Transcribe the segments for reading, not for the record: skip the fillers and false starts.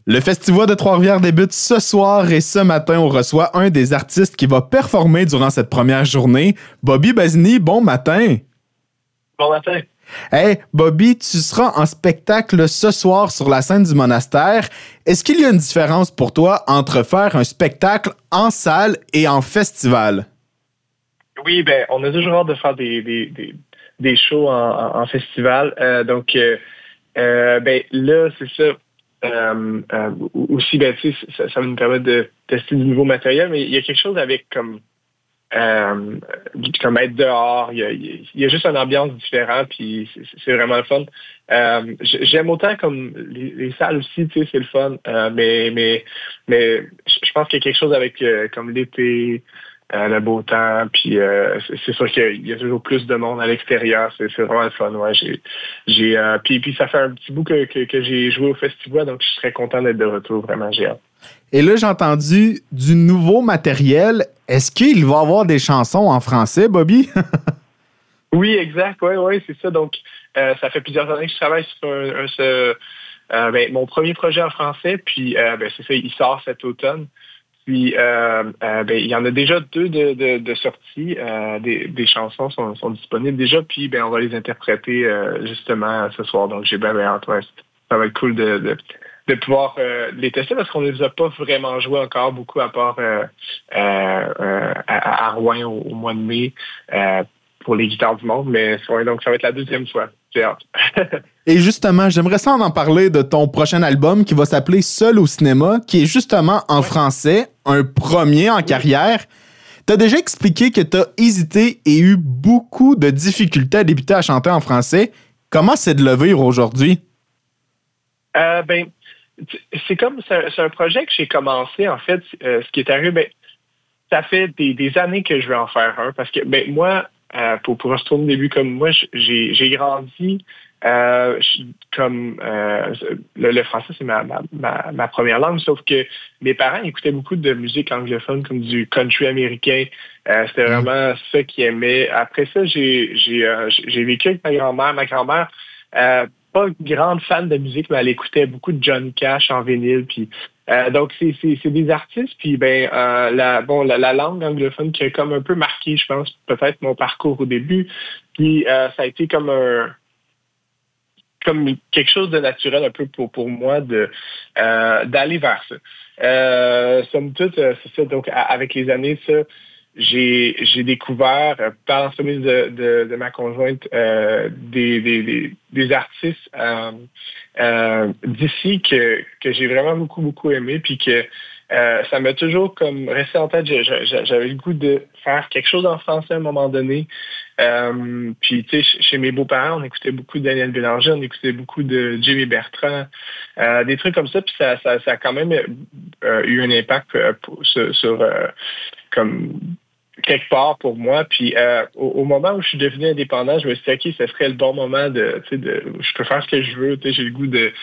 Le Festival de Trois-Rivières débute ce soir et ce matin, on reçoit un des artistes qui va performer durant cette première journée. Bobby Basini, bon matin! Bon matin! Hey, Bobby, tu seras en spectacle ce soir sur la scène du monastère. Est-ce qu'il y a une différence pour toi entre faire un spectacle en salle et en festival? Oui, ben, on a toujours hâte de faire des shows en festival. Ben, là, c'est ça. Aussi, ben, tu sais, ça va nous permettre de tester du nouveau matériel, mais il y a quelque chose avec comme être dehors. Il y a juste une ambiance différente, puis c'est vraiment le fun. J'aime autant comme les salles aussi, tu sais, c'est le fun. Mais je pense qu'il y a quelque chose avec comme l'été. Le beau temps, puis c'est sûr qu'il y a toujours plus de monde à l'extérieur. C'est vraiment le fun. Ouais. Puis ça fait un petit bout que j'ai joué au festival, donc je serais content d'être de retour. Vraiment, j'ai hâte. Et là, j'ai entendu du nouveau matériel. Est-ce qu'il va y avoir des chansons en français, Bobby? Oui, exact. Oui, c'est ça. Donc, ça fait plusieurs années que je travaille sur mon premier projet en français, puis c'est ça, il sort cet automne. Puis, il y en a déjà 2 de sorties. Des chansons sont disponibles déjà. Puis, on va les interpréter justement ce soir. Donc, j'ai bien hâte. Ouais, ça va être cool de pouvoir les tester parce qu'on ne les a pas vraiment joués encore beaucoup à part à Rouen au mois de mai pour les guitares du monde. Mais ouais, donc, ça va être la 2e fois. J'ai hâte. Et justement, j'aimerais ça en parler de ton prochain album qui va s'appeler Seul au cinéma, qui est justement en français, un premier en carrière. Tu as déjà expliqué que tu as hésité et eu beaucoup de difficultés à débuter à chanter en français. Comment c'est de le vivre aujourd'hui? C'est un projet que j'ai commencé, en fait. Ce qui est arrivé, ça fait des années que je veux en faire un parce que, moi, pour retourner au début comme moi, j'ai grandi le français, c'est ma première langue, sauf que mes parents écoutaient beaucoup de musique anglophone comme du country américain. C'était vraiment ça qu'ils aimaient. Après ça, j'ai vécu avec ma grand-mère. Ma grand-mère, pas grande fan de musique, mais elle écoutait beaucoup de Johnny Cash en vinyle. Puis donc c'est des artistes. Puis la langue anglophone qui a comme un peu marqué, je pense, peut-être mon parcours au début. Puis ça a été comme quelque chose de naturel un peu pour moi d'aller vers ça. Somme toute, c'est ça. Donc, avec les années, ça, j'ai découvert, par l'entremise de ma conjointe, des artistes d'ici que j'ai vraiment beaucoup, beaucoup aimé, puis que ça m'a toujours comme resté en tête. J'avais le goût de faire quelque chose en français à un moment donné. Puis, tu sais, chez mes beaux-parents, on écoutait beaucoup de Daniel Bélanger, on écoutait beaucoup de Jimmy Bertrand, des trucs comme ça. Puis ça a quand même eu un impact sur comme quelque part pour moi. Puis au moment où je suis devenu indépendant, je me suis dit, OK, ce serait le bon moment je peux faire ce que je veux. J'ai le goût de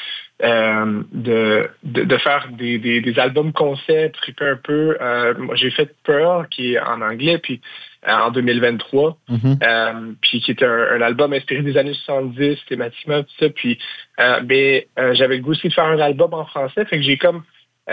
faire des albums concept, triper un peu. Moi, j'ai fait Pearl, qui est en anglais, puis en 2023, puis qui est un album inspiré des années 70, thématiquement, tout ça. Puis j'avais le goût aussi de faire un album en français, fait que j'ai comme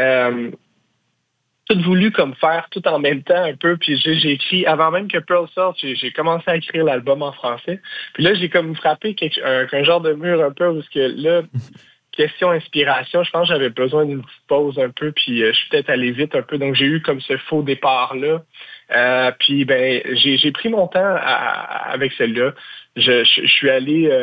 tout voulu comme faire tout en même temps un peu, puis j'ai écrit, avant même que Pearl sorte, j'ai commencé à écrire l'album en français. Puis là, j'ai comme frappé un genre de mur un peu, parce que là, question inspiration, je pense que j'avais besoin d'une petite pause un peu, puis je suis peut-être allé vite un peu, donc j'ai eu comme ce faux départ-là. Puis j'ai pris mon temps avec celle-là. Je suis allé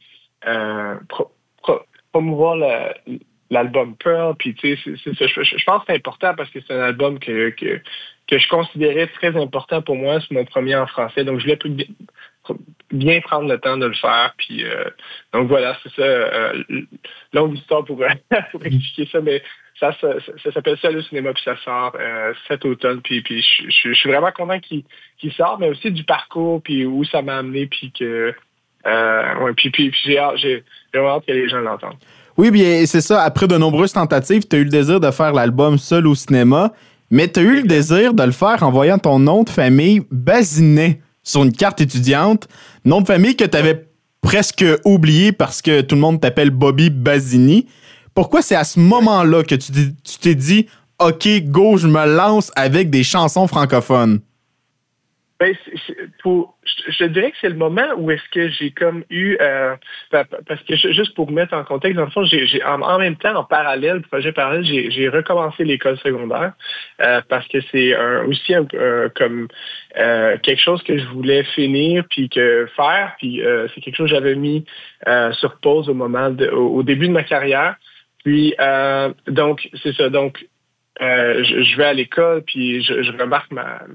promouvoir l'album Pearl, puis tu sais, je pense que c'est important parce que c'est un album que je considérais très important pour moi. C'est mon premier en français, donc je voulais bien prendre le temps de le faire. Puis donc voilà, c'est ça. Longue histoire pour expliquer ça, mais ça s'appelle Seul au cinéma, puis ça sort cet automne. Puis je suis vraiment content qu'il sorte, mais aussi du parcours, puis où ça m'a amené, puis que puis j'ai vraiment hâte que les gens l'entendent. Oui, bien, c'est ça. Après de nombreuses tentatives, tu as eu le désir de faire l'album Seul au cinéma, mais tu as eu le désir de le faire en voyant ton nom de famille Basinet sur une carte étudiante. Nom de famille que tu avais presque oublié parce que tout le monde t'appelle Bobby Basini. Pourquoi c'est à ce moment-là que tu t'es dit « OK, go, je me lance avec des chansons francophones ». Ben, je dirais que c'est le moment où est-ce que j'ai comme eu parce que juste pour mettre en contexte, dans le fond, j'ai en même temps, en parallèle, projet parallèle, j'ai recommencé l'école secondaire parce que c'est aussi comme quelque chose que je voulais finir puis faire, puis c'est quelque chose que j'avais mis sur pause au début de ma carrière. Puis donc c'est ça, donc je vais à l'école puis je remarque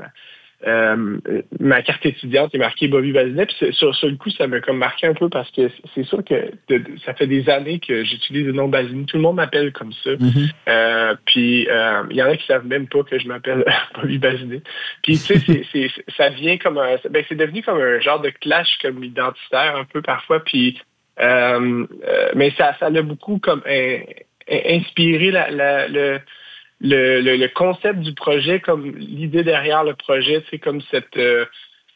ma carte étudiante est marquée Bobby Bazinet. Puis sur le coup, ça m'a comme marqué un peu parce que c'est sûr que ça fait des années que j'utilise le nom Bazinet. Tout le monde m'appelle comme ça. Mm-hmm. Puis il y en a qui savent même pas que je m'appelle Bobby Bazinet. Puis tu sais, ça vient comme c'est devenu comme un genre de clash comme identitaire un peu parfois. Puis mais ça l'a beaucoup comme inspiré le concept du projet, comme l'idée derrière le projet, c'est comme ce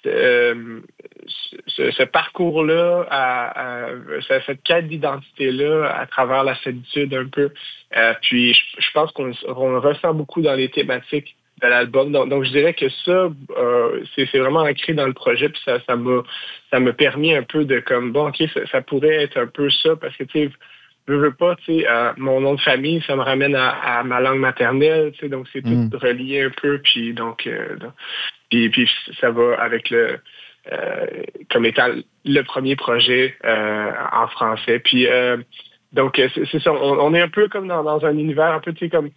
parcours-là, cette quête d'identité-là à travers la solitude un peu. Puis je pense qu'on ressent beaucoup dans les thématiques de l'album. Donc je dirais que ça, c'est vraiment ancré dans le projet, puis ça m'a permis un peu de comme, bon, OK, ça pourrait être un peu ça, parce que, tu sais, je veux pas, tu sais, mon nom de famille, ça me ramène à ma langue maternelle, tu sais, donc c'est tout relié un peu, puis donc puis ça va avec comme étant le premier projet en français, puis donc c'est ça, on est un peu comme dans un univers un peu, tu sais, comme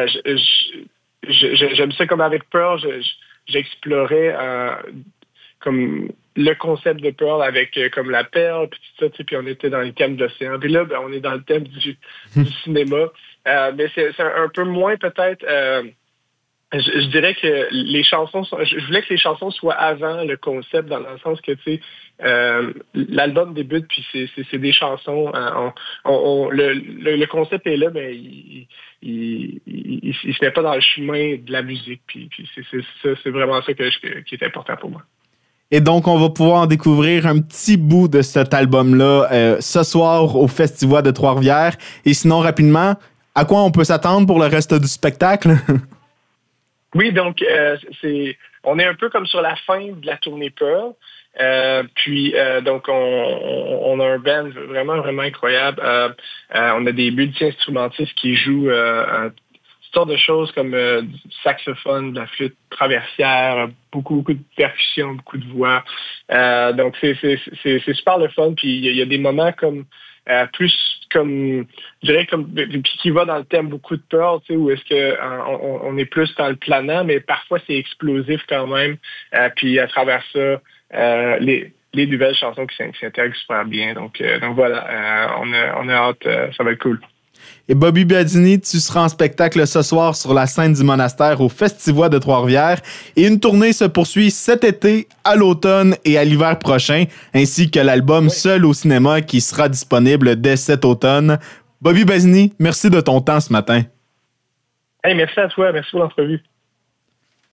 j'aime ça comme avec Pearl, j'explorais comme le concept de Pearl avec comme la perle, puis tout ça, tu sais, puis on était dans les thèmes de l'océan. Puis là, on est dans le thème du cinéma. Mais c'est un peu moins peut-être... je dirais que les chansons... Je voulais que les chansons soient avant le concept, dans le sens que, tu sais, l'album débute, puis c'est des chansons. Le concept est là, mais il se met pas dans le chemin de la musique. Puis c'est vraiment ça qui est important pour moi. Et donc, on va pouvoir en découvrir un petit bout de cet album-là ce soir au Festival de Trois-Rivières. Et sinon, rapidement, à quoi on peut s'attendre pour le reste du spectacle? Oui, donc, on est un peu comme sur la fin de la tournée Pearl. Puis, donc, on a un band vraiment, vraiment incroyable. On a des multi-instrumentistes qui jouent sortes de choses comme du saxophone, de la flûte traversière, beaucoup de percussions, beaucoup de voix. Donc, c'est super le fun. Puis, il y a des moments comme plus comme, je dirais, comme qui va dans le thème beaucoup de peur, tu sais, où est-ce que on est plus dans le planant, mais parfois c'est explosif quand même. Puis, à travers ça, les nouvelles chansons qui s'intègrent super bien. Donc voilà, on a hâte, ça va être cool. Et Bobby Badini, tu seras en spectacle ce soir sur la scène du Monastère au Festival de Trois-Rivières. Et une tournée se poursuit cet été, à l'automne et à l'hiver prochain, ainsi que l'album Seul au cinéma qui sera disponible dès cet automne. Bobby Badini, merci de ton temps ce matin. Hey, merci à toi, merci pour l'entrevue.